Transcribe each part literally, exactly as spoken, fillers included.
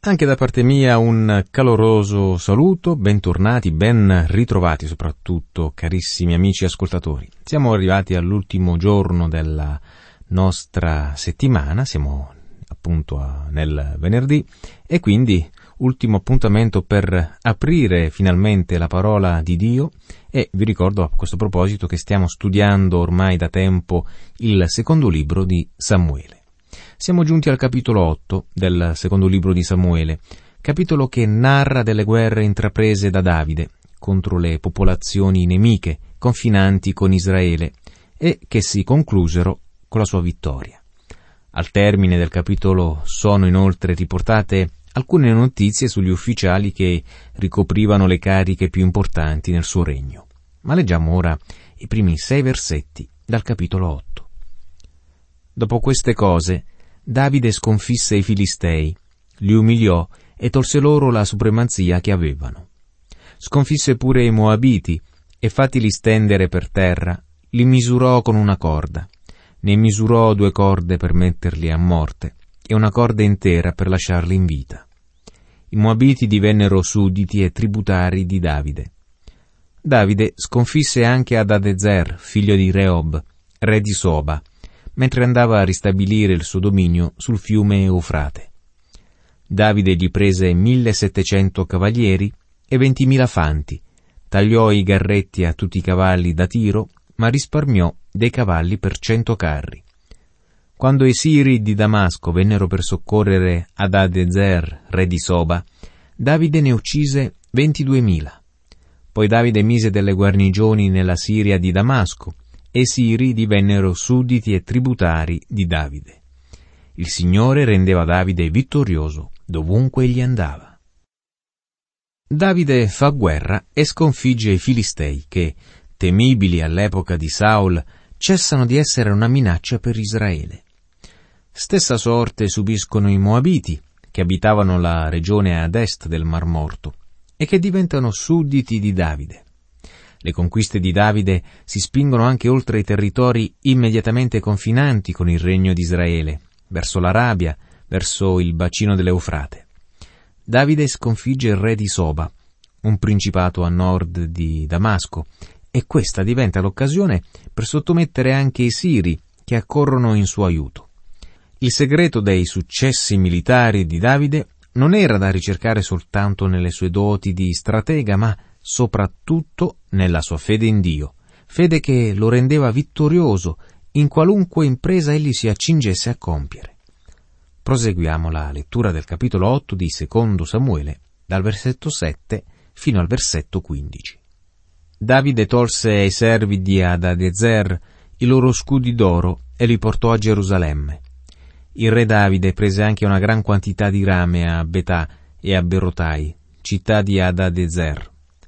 Anche da parte mia un caloroso saluto, bentornati, ben ritrovati soprattutto, carissimi amici ascoltatori. Siamo arrivati all'ultimo giorno della nostra settimana, siamo appunto a, nel venerdì, e quindi ultimo appuntamento per aprire finalmente la parola di Dio. E vi ricordo a questo proposito che stiamo studiando ormai da tempo il secondo libro di Samuele. Siamo giunti al capitolo otto del secondo libro di Samuele, capitolo che narra delle guerre intraprese da Davide contro le popolazioni nemiche confinanti con Israele e che si conclusero con la sua vittoria. Al termine del capitolo sono inoltre riportate alcune notizie sugli ufficiali che ricoprivano le cariche più importanti nel suo regno. Ma leggiamo ora i primi sei versetti dal capitolo otto. Dopo queste cose, Davide sconfisse i Filistei, li umiliò e tolse loro la supremazia che avevano. Sconfisse pure i Moabiti e fatili stendere per terra, li misurò con una corda. Ne misurò due corde per metterli a morte e una corda intera per lasciarli in vita. I Moabiti divennero sudditi e tributari di Davide. Davide sconfisse anche Adadezer, figlio di Rehob, re di Soba, mentre andava a ristabilire il suo dominio sul fiume Eufrate. Davide gli prese millesettecento cavalieri e ventimila fanti, tagliò i garretti a tutti i cavalli da tiro, ma risparmiò dei cavalli per cento carri. Quando i siri di Damasco vennero per soccorrere Adadezer, re di Soba, Davide ne uccise ventiduemila. Poi Davide mise delle guarnigioni nella Siria di Damasco, e i siri divennero sudditi e tributari di Davide. Il Signore rendeva Davide vittorioso dovunque egli andava. Davide fa guerra e sconfigge i Filistei che, temibili all'epoca di Saul, cessano di essere una minaccia per Israele. Stessa sorte subiscono i Moabiti, che abitavano la regione ad est del Mar Morto, e che diventano sudditi di Davide. Le conquiste di Davide si spingono anche oltre i territori immediatamente confinanti con il regno di Israele, verso l'Arabia, verso il bacino dell'Eufrate. Davide sconfigge il re di Soba, un principato a nord di Damasco, e questa diventa l'occasione per sottomettere anche i siri che accorrono in suo aiuto. Il segreto dei successi militari di Davide non era da ricercare soltanto nelle sue doti di stratega, ma soprattutto nella sua fede in Dio, fede che lo rendeva vittorioso in qualunque impresa egli si accingesse a compiere. Proseguiamo la lettura del capitolo otto di secondo Samuele, dal versetto sette fino al versetto quindici. Davide tolse ai servi di Adadezer i loro scudi d'oro e li portò a Gerusalemme. Il re Davide prese anche una gran quantità di rame a Betà e a Berotai, città di Adadezer.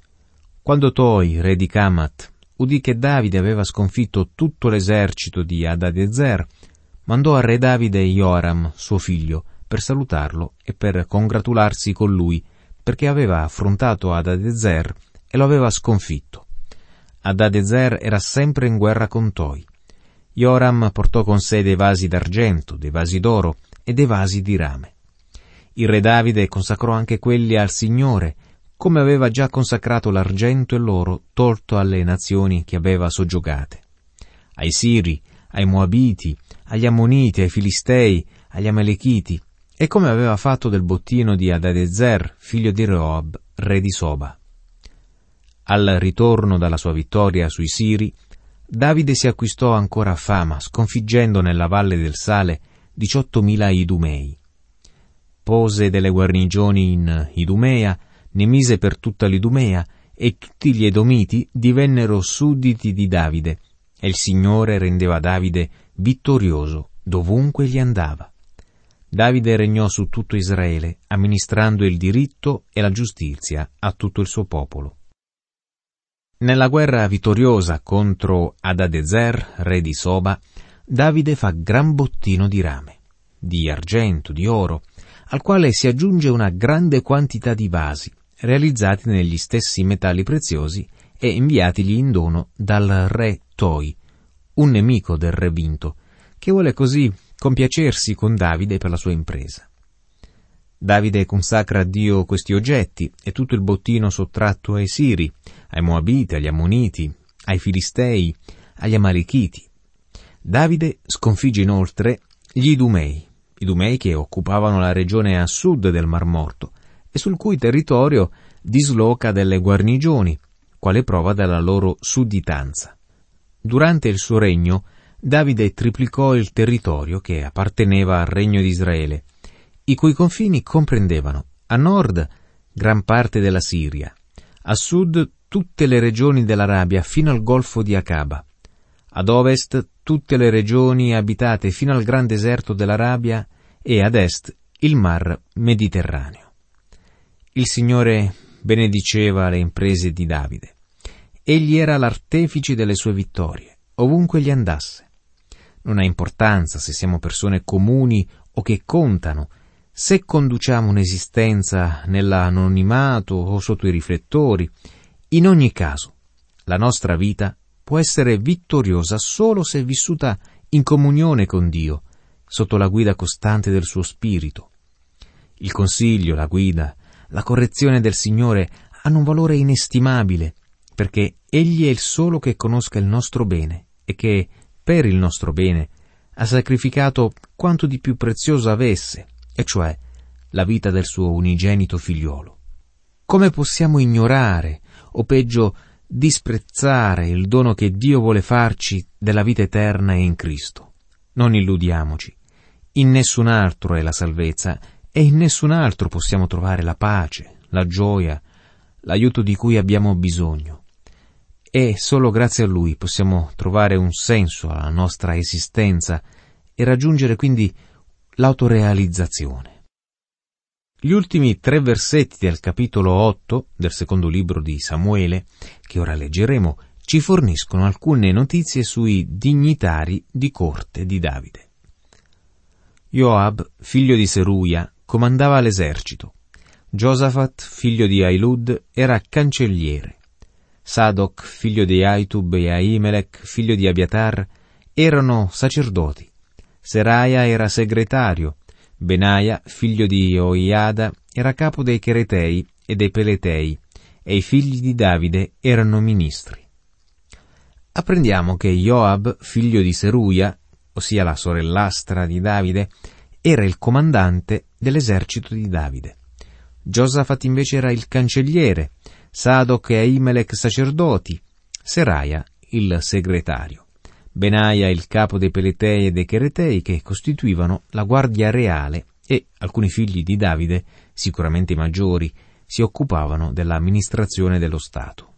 Quando Toi, re di Camat, udì che Davide aveva sconfitto tutto l'esercito di Adadezer, mandò a re Davide Joram, suo figlio, per salutarlo e per congratularsi con lui, perché aveva affrontato Adadezer e lo aveva sconfitto. Adadezer era sempre in guerra con Toi. Joram portò con sé dei vasi d'argento, dei vasi d'oro e dei vasi di rame. Il re Davide consacrò anche quelli al Signore, come aveva già consacrato l'argento e l'oro tolto alle nazioni che aveva soggiogate. Ai Siri, ai Moabiti, agli Ammoniti, ai Filistei, agli Amalechiti, e come aveva fatto del bottino di Adadezer, figlio di Rehob, re di Soba. Al ritorno dalla sua vittoria sui Siri, Davide si acquistò ancora fama, sconfiggendo nella valle del Sale diciottomila Idumei. Pose delle guarnigioni in Idumea, ne mise per tutta l'Idumea, e tutti gli Edomiti divennero sudditi di Davide, e il Signore rendeva Davide vittorioso dovunque gli andava. Davide regnò su tutto Israele, amministrando il diritto e la giustizia a tutto il suo popolo. Nella guerra vittoriosa contro Adadezer, re di Soba, Davide fa gran bottino di rame, di argento, di oro, al quale si aggiunge una grande quantità di vasi, realizzati negli stessi metalli preziosi e inviatigli in dono dal re Toi, un nemico del re vinto, che vuole così compiacersi con Davide per la sua impresa. Davide consacra a Dio questi oggetti e tutto il bottino sottratto ai Siri, ai Moabiti, agli Ammoniti, ai Filistei, agli Amalechiti. Davide sconfigge inoltre gli Idumei, Idumei che occupavano la regione a sud del Mar Morto e sul cui territorio disloca delle guarnigioni, quale prova della loro sudditanza. Durante il suo regno, Davide triplicò il territorio che apparteneva al regno di Israele, i cui confini comprendevano a nord gran parte della Siria, a sud tutte le regioni dell'Arabia fino al golfo di Acaba, ad ovest tutte le regioni abitate fino al gran deserto dell'Arabia e ad est il mar Mediterraneo. Il Signore benediceva le imprese di Davide. Egli era l'artefice delle sue vittorie, ovunque gli andasse. Non ha importanza se siamo persone comuni o che contano, se conduciamo un'esistenza nell'anonimato o sotto i riflettori. In ogni caso, la nostra vita può essere vittoriosa solo se vissuta in comunione con Dio, sotto la guida costante del suo Spirito. Il consiglio, la guida, la correzione del Signore hanno un valore inestimabile, perché Egli è il solo che conosca il nostro bene e che, per il nostro bene, ha sacrificato quanto di più prezioso avesse, e cioè la vita del suo unigenito figliolo. Come possiamo ignorare, o peggio disprezzare, il dono che Dio vuole farci della vita eterna in Cristo? Non illudiamoci. In nessun altro è la salvezza e in nessun altro possiamo trovare la pace, la gioia, l'aiuto di cui abbiamo bisogno. E solo grazie a Lui possiamo trovare un senso alla nostra esistenza e raggiungere quindi l'autorealizzazione. Gli ultimi tre versetti del capitolo otto del secondo libro di Samuele, che ora leggeremo, ci forniscono alcune notizie sui dignitari di corte di Davide. Joab, figlio di Seruia, comandava l'esercito. Giosafat, figlio di Ailud, era cancelliere. Sadoc, figlio di Aitub, e Ahimelech, figlio di Abiatar, erano sacerdoti. Seraia era segretario. Benaia, figlio di Oiada, era capo dei Cheretei e dei Peletei, e i figli di Davide erano ministri. Apprendiamo che Joab, figlio di Seruia, ossia la sorellastra di Davide, era il comandante dell'esercito di Davide. Giosafat invece era il cancelliere, Sadoc e Ahimelech sacerdoti, Seraia il segretario, Benaia il capo dei Peletei e dei Cheretei che costituivano la guardia reale e alcuni figli di Davide, sicuramente i maggiori, si occupavano dell'amministrazione dello Stato.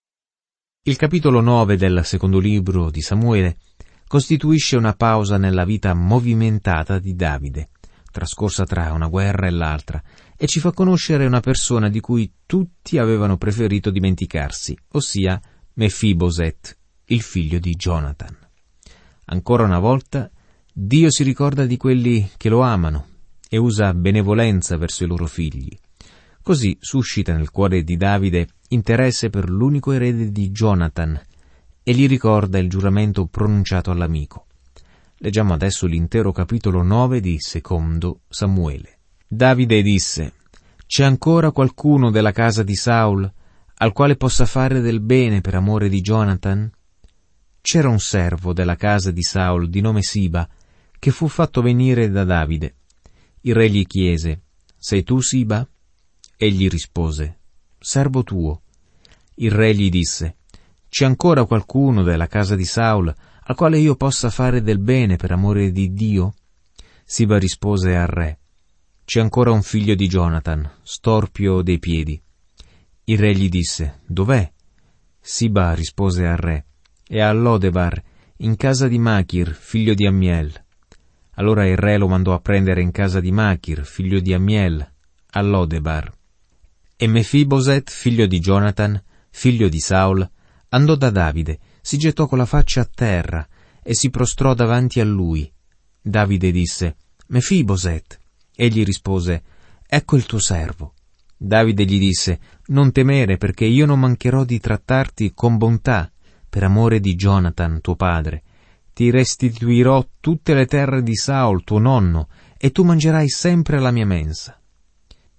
Il capitolo nove del secondo libro di Samuele costituisce una pausa nella vita movimentata di Davide, trascorsa tra una guerra e l'altra, e ci fa conoscere una persona di cui tutti avevano preferito dimenticarsi, ossia Mefiboset, il figlio di Jonathan. Ancora una volta, Dio si ricorda di quelli che lo amano e usa benevolenza verso i loro figli. Così suscita nel cuore di Davide interesse per l'unico erede di Jonathan e gli ricorda il giuramento pronunciato all'amico. Leggiamo adesso l'intero capitolo nove di secondo Samuele. Davide disse: «C'è ancora qualcuno della casa di Saul al quale possa fare del bene per amore di Jonathan?» C'era un servo della casa di Saul di nome Siba che fu fatto venire da Davide. Il re gli chiese: «Sei tu Siba?» Egli rispose: «Servo tuo». Il re gli disse: «C'è ancora qualcuno della casa di Saul al quale io possa fare del bene per amore di Dio?» Siba rispose al re: «C'è ancora un figlio di Jonathan, storpio dei piedi». Il re gli disse: «Dov'è?» Siba rispose al re: «È a Lodebar, in casa di Machir, figlio di Ammiel». Allora il re lo mandò a prendere in casa di Machir, figlio di Ammiel, a Lodebar. E Mefiboset, figlio di Jonathan, figlio di Saul, andò da Davide, si gettò con la faccia a terra e si prostrò davanti a lui. Davide disse: «Mefiboset». Egli rispose: «Ecco il tuo servo». Davide gli disse: «Non temere, perché io non mancherò di trattarti con bontà per amore di Jonathan, tuo padre. Ti restituirò tutte le terre di Saul, tuo nonno, e tu mangerai sempre alla mia mensa».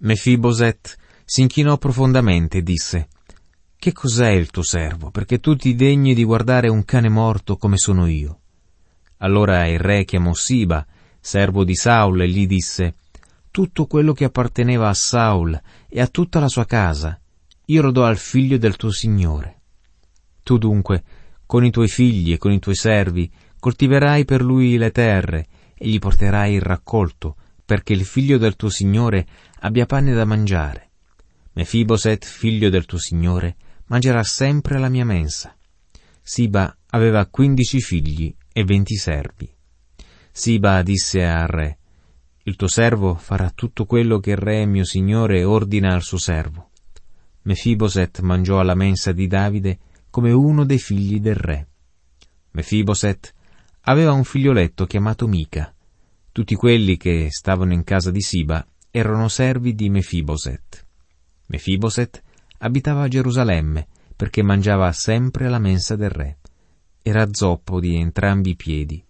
Mefiboset si inchinò profondamente e disse: «Che cos'è il tuo servo, perché tu ti degni di guardare un cane morto come sono io?» Allora il re chiamò Siba, servo di Saul, e gli disse: «Tutto quello che apparteneva a Saul e a tutta la sua casa, io lo do al figlio del tuo signore. Tu dunque, con i tuoi figli e con i tuoi servi, coltiverai per lui le terre e gli porterai il raccolto, perché il figlio del tuo signore abbia pane da mangiare. Mefiboset, figlio del tuo signore, mangerà sempre alla mia mensa». Siba aveva quindici figli e venti servi. Siba disse al re: «Il tuo servo farà tutto quello che il re mio signore ordina al suo servo». Mefiboset mangiò alla mensa di Davide come uno dei figli del re. Mefiboset aveva un figlioletto chiamato Mica. Tutti quelli che stavano in casa di Siba erano servi di Mefiboset. Mefiboset abitava a Gerusalemme perché mangiava sempre alla mensa del re. Era zoppo di entrambi i piedi.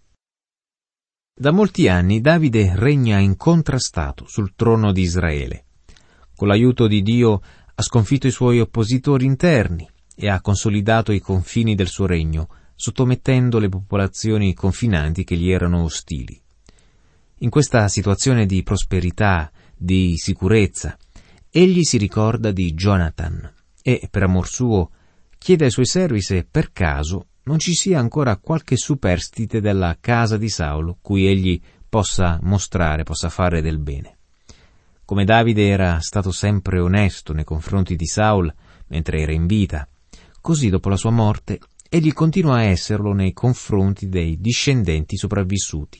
Da molti anni Davide regna incontrastato sul trono di Israele. Con l'aiuto di Dio ha sconfitto i suoi oppositori interni e ha consolidato i confini del suo regno, sottomettendo le popolazioni confinanti che gli erano ostili. In questa situazione di prosperità, di sicurezza, egli si ricorda di Jonathan e, per amor suo, chiede ai suoi servi se per caso non ci sia ancora qualche superstite della casa di Saulo cui egli possa mostrare, possa fare del bene. Come Davide era stato sempre onesto nei confronti di Saul mentre era in vita, così dopo la sua morte egli continua a esserlo nei confronti dei discendenti sopravvissuti.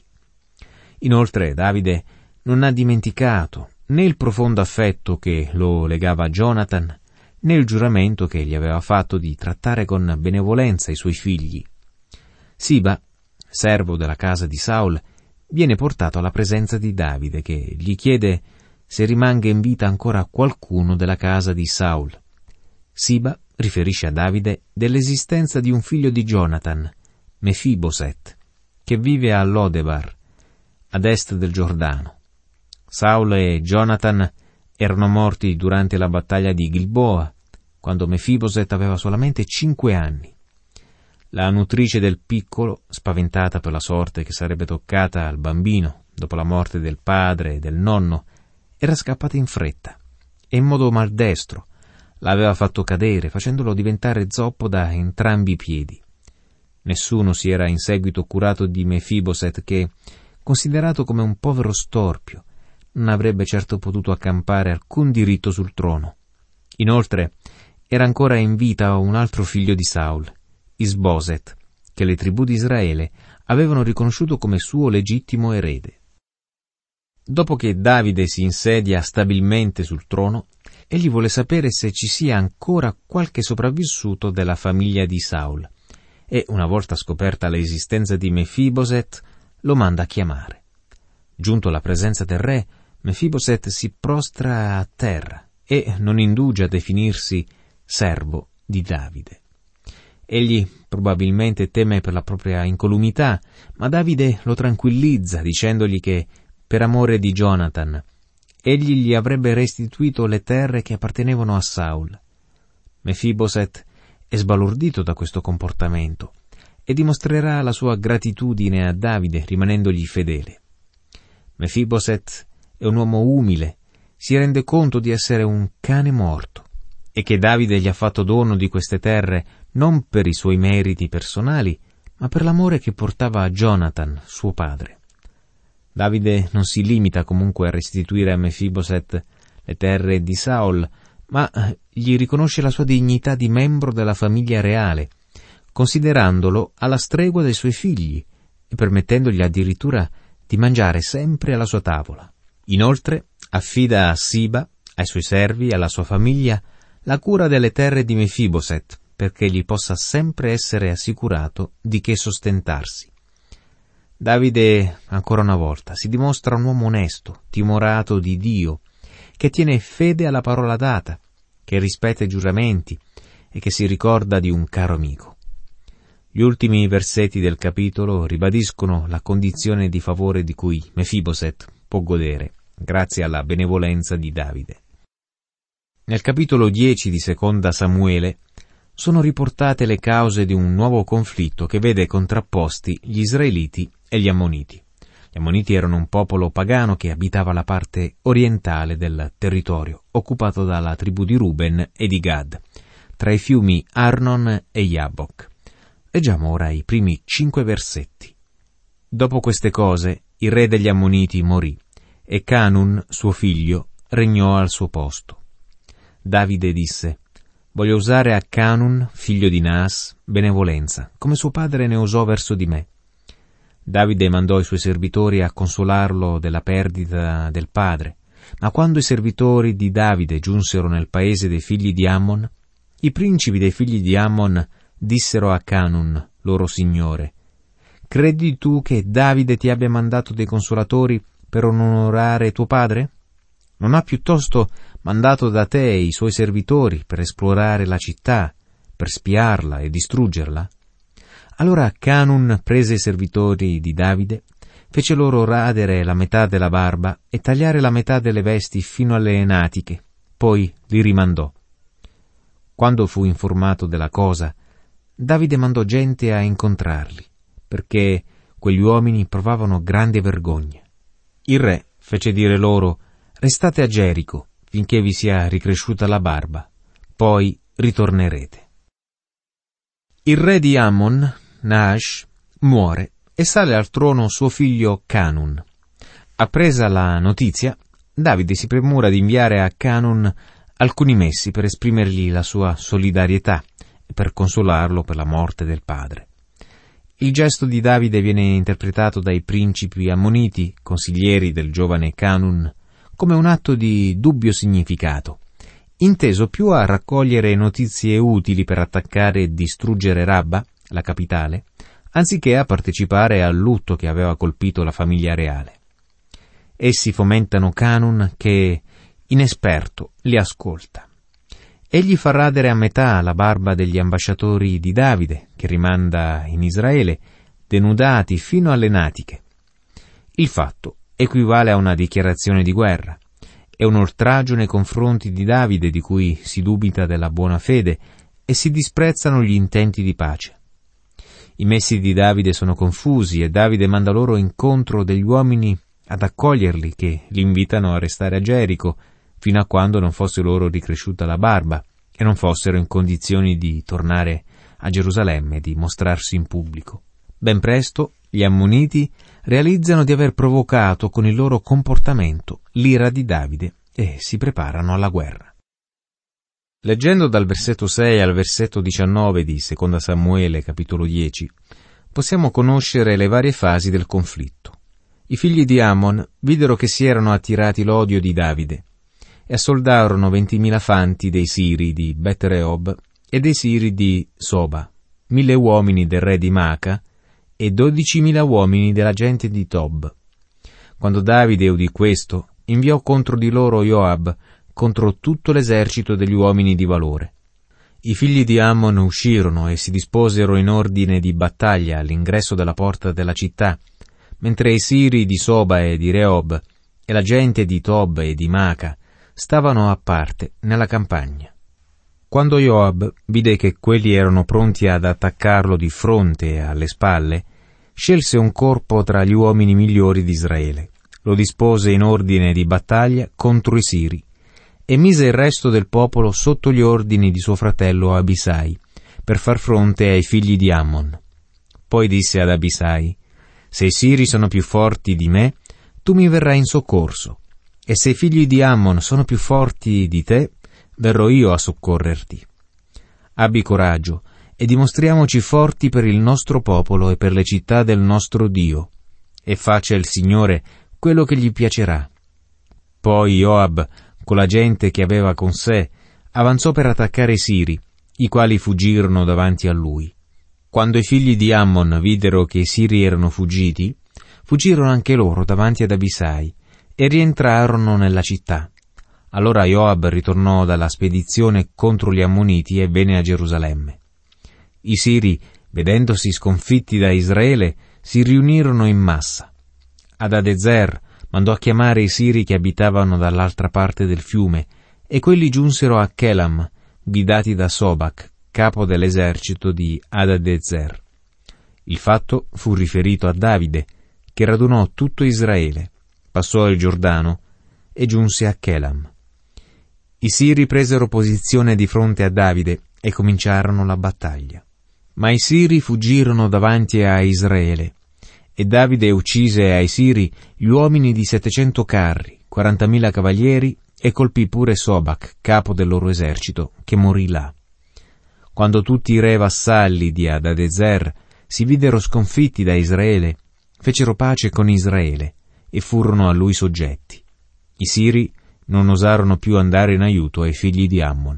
Inoltre Davide non ha dimenticato né il profondo affetto che lo legava a Jonathan, né il giuramento che gli aveva fatto di trattare con benevolenza i suoi figli. Siba, servo della casa di Saul, viene portato alla presenza di Davide, che gli chiede se rimanga in vita ancora qualcuno della casa di Saul. Siba riferisce a Davide dell'esistenza di un figlio di Jonathan, Mefiboset, che vive a Lodebar, ad est del Giordano. Saul e Jonathan erano morti durante la battaglia di Gilboa, quando Mefiboset aveva solamente cinque anni. La nutrice del piccolo, spaventata per la sorte che sarebbe toccata al bambino dopo la morte del padre e del nonno, era scappata in fretta e in modo maldestro l'aveva fatto cadere, facendolo diventare zoppo da entrambi i piedi. Nessuno si era in seguito curato di Mefiboset che, considerato come un povero storpio, non avrebbe certo potuto accampare alcun diritto sul trono. Inoltre, era ancora in vita un altro figlio di Saul, Isboset, che le tribù di Israele avevano riconosciuto come suo legittimo erede. Dopo che Davide si insedia stabilmente sul trono, egli vuole sapere se ci sia ancora qualche sopravvissuto della famiglia di Saul, e una volta scoperta l'esistenza di Mefiboset, lo manda a chiamare. Giunto alla presenza del re, Mefiboset si prostra a terra e non indugia a definirsi servo di Davide. Egli probabilmente teme per la propria incolumità, ma Davide lo tranquillizza dicendogli che, per amore di Jonathan, egli gli avrebbe restituito le terre che appartenevano a Saul. Mefiboset è sbalordito da questo comportamento e dimostrerà la sua gratitudine a Davide rimanendogli fedele. Mefiboset è un uomo umile, si rende conto di essere un cane morto e che Davide gli ha fatto dono di queste terre non per i suoi meriti personali, ma per l'amore che portava a Jonathan, suo padre. Davide non si limita comunque a restituire a Mefiboset le terre di Saul, ma gli riconosce la sua dignità di membro della famiglia reale, considerandolo alla stregua dei suoi figli e permettendogli addirittura di mangiare sempre alla sua tavola. Inoltre affida a Siba, ai suoi servi e alla sua famiglia la cura delle terre di Mefiboset, perché gli possa sempre essere assicurato di che sostentarsi. Davide, ancora una volta, si dimostra un uomo onesto, timorato di Dio, che tiene fede alla parola data, che rispetta i giuramenti e che si ricorda di un caro amico. Gli ultimi versetti del capitolo ribadiscono la condizione di favore di cui Mefiboset può godere, grazie alla benevolenza di Davide. Nel capitolo dieci di Seconda Samuele sono riportate le cause di un nuovo conflitto che vede contrapposti gli israeliti e gli ammoniti. Gli ammoniti erano un popolo pagano che abitava la parte orientale del territorio, occupato dalla tribù di Ruben e di Gad, tra i fiumi Arnon e Jabbok. Leggiamo ora i primi cinque versetti. Dopo queste cose, il re degli ammoniti morì, e Canun, suo figlio, regnò al suo posto. Davide disse: «Voglio usare a Canun, figlio di Naas, benevolenza, come suo padre ne usò verso di me». Davide mandò i suoi servitori a consolarlo della perdita del padre, ma quando i servitori di Davide giunsero nel paese dei figli di Ammon, i principi dei figli di Ammon dissero a Canun, loro signore: «Credi tu che Davide ti abbia mandato dei consolatori per onorare tuo padre? Non ha piuttosto mandato da te i suoi servitori per esplorare la città, per spiarla e distruggerla?» Allora Canun prese i servitori di Davide, fece loro radere la metà della barba e tagliare la metà delle vesti fino alle natiche, poi li rimandò. Quando fu informato della cosa, Davide mandò gente a incontrarli, perché quegli uomini provavano grande vergogna. Il re fece dire loro: «Restate a Gerico finché vi sia ricresciuta la barba, poi ritornerete». Il re di Ammon, Naash, muore e sale al trono suo figlio Canun. Appresa la notizia, Davide si premura di inviare a Canun alcuni messi per esprimergli la sua solidarietà e per consolarlo per la morte del padre. Il gesto di Davide viene interpretato dai principi ammoniti, consiglieri del giovane Canun, come un atto di dubbio significato, inteso più a raccogliere notizie utili per attaccare e distruggere Rabba, la capitale, anziché a partecipare al lutto che aveva colpito la famiglia reale. Essi fomentano Canun che, inesperto, li ascolta. Egli fa radere a metà la barba degli ambasciatori di Davide, che rimanda in Israele, denudati fino alle natiche. Il fatto equivale a una dichiarazione di guerra. È un oltraggio nei confronti di Davide, di cui si dubita della buona fede e si disprezzano gli intenti di pace. I messi di Davide sono confusi e Davide manda loro incontro degli uomini ad accoglierli, che li invitano a restare a Gerico fino a quando non fosse loro ricresciuta la barba e non fossero in condizioni di tornare a Gerusalemme e di mostrarsi in pubblico. Ben presto gli ammoniti realizzano di aver provocato con il loro comportamento l'ira di Davide e si preparano alla guerra. Leggendo dal versetto sei al versetto diciannove di Seconda Samuele, capitolo dieci, possiamo conoscere le varie fasi del conflitto. I figli di Ammon videro che si erano attirati l'odio di Davide e assoldarono ventimila fanti dei siri di Bet Rehob e dei siri di Soba, mille uomini del re di Maca e dodicimila uomini della gente di Tob. Quando Davide udì questo, inviò contro di loro Joab, contro tutto l'esercito degli uomini di valore. I figli di Ammon uscirono e si disposero in ordine di battaglia all'ingresso della porta della città, mentre i siri di Soba e di Rehob e la gente di Tob e di Maca stavano a parte nella campagna. Quando Joab vide che quelli erano pronti ad attaccarlo di fronte e alle spalle, scelse un corpo tra gli uomini migliori di Israele, lo dispose in ordine di battaglia contro i siri e mise il resto del popolo sotto gli ordini di suo fratello Abisai per far fronte ai figli di Ammon. Poi disse ad Abisai: «Se i siri sono più forti di me, tu mi verrai in soccorso, e se i figli di Ammon sono più forti di te, verrò io a soccorrerti. Abbi coraggio e dimostriamoci forti per il nostro popolo e per le città del nostro Dio, e faccia il Signore quello che gli piacerà». Poi Joab, con la gente che aveva con sé, avanzò per attaccare i siri, i quali fuggirono davanti a lui. Quando i figli di Ammon videro che i siri erano fuggiti, fuggirono anche loro davanti ad Abisai e rientrarono nella città. Allora Joab ritornò dalla spedizione contro gli ammoniti e venne a Gerusalemme. I siri, vedendosi sconfitti da Israele, si riunirono in massa. Adadezer mandò a chiamare i siri che abitavano dall'altra parte del fiume e quelli giunsero a Chelam, guidati da Sobac, capo dell'esercito di Adadezer. Il fatto fu riferito a Davide, che radunò tutto Israele, passò il Giordano e giunse a Chelam. I Siri presero posizione di fronte a Davide e cominciarono la battaglia. Ma i Siri fuggirono davanti a Israele, e Davide uccise ai Siri gli uomini di settecento carri, quarantamila cavalieri, e colpì pure Sobac, capo del loro esercito, che morì là. Quando tutti i re vassalli di Adadezer si videro sconfitti da Israele, fecero pace con Israele e furono a lui soggetti. I Siri non osarono più andare in aiuto ai figli di Ammon.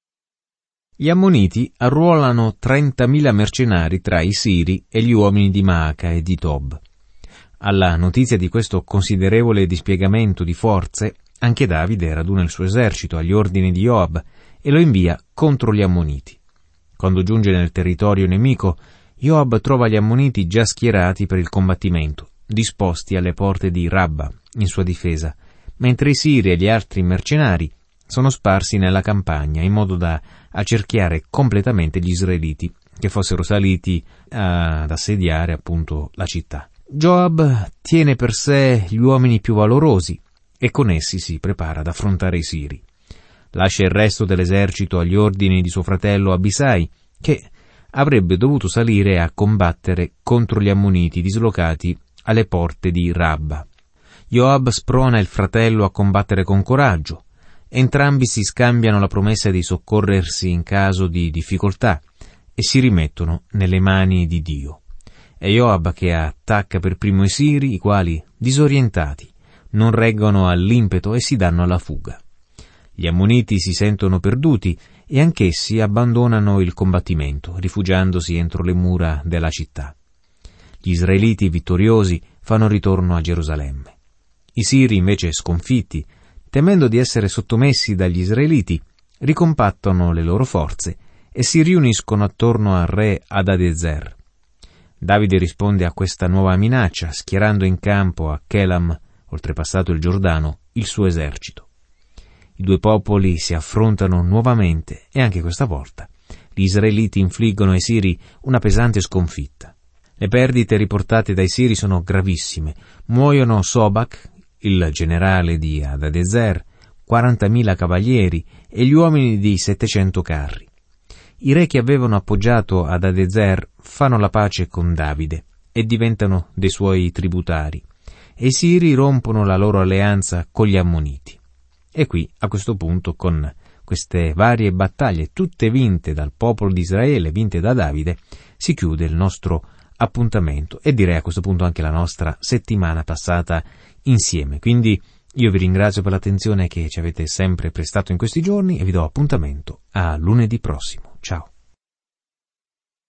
Gli Ammoniti arruolano trentamila mercenari tra i Siri e gli uomini di Maaca e di Tob. Alla notizia di questo considerevole dispiegamento di forze, anche Davide raduna il suo esercito agli ordini di Joab e lo invia contro gli Ammoniti. Quando giunge nel territorio nemico, Joab trova gli Ammoniti già schierati per il combattimento, disposti alle porte di Rabba in sua difesa, mentre i Siri e gli altri mercenari sono sparsi nella campagna in modo da accerchiare completamente gli israeliti che fossero saliti ad assediare appunto la città. Joab tiene per sé gli uomini più valorosi e con essi si prepara ad affrontare i Siri. Lascia il resto dell'esercito agli ordini di suo fratello Abisai, che avrebbe dovuto salire a combattere contro gli Ammoniti dislocati alle porte di Rabba. Joab sprona il fratello a combattere con coraggio. Entrambi si scambiano la promessa di soccorrersi in caso di difficoltà e si rimettono nelle mani di Dio. È Joab che attacca per primo i Siri, i quali, disorientati, non reggono all'impeto e si danno alla fuga. Gli Ammoniti si sentono perduti e anch'essi abbandonano il combattimento, rifugiandosi entro le mura della città. Gli israeliti vittoriosi fanno ritorno a Gerusalemme. I Siri, invece sconfitti, temendo di essere sottomessi dagli israeliti, ricompattano le loro forze e si riuniscono attorno al re Adadezer. Davide risponde a questa nuova minaccia, schierando in campo a Chelam, oltrepassato il Giordano, il suo esercito. I due popoli si affrontano nuovamente e anche questa volta gli israeliti infliggono ai Siri una pesante sconfitta. Le perdite riportate dai Siri sono gravissime. Muoiono Sobac, il generale di Adadezer, quarantamila cavalieri e gli uomini di settecento carri. I re che avevano appoggiato Adadezer fanno la pace con Davide e diventano dei suoi tributari, e i Siri rompono la loro alleanza con gli Ammoniti. E qui, a questo punto, con queste varie battaglie, tutte vinte dal popolo di Israele, vinte da Davide, si chiude il nostro appuntamento e direi a questo punto anche la nostra settimana passata insieme. Quindi io vi ringrazio per l'attenzione che ci avete sempre prestato in questi giorni e vi do appuntamento a lunedì prossimo. Ciao.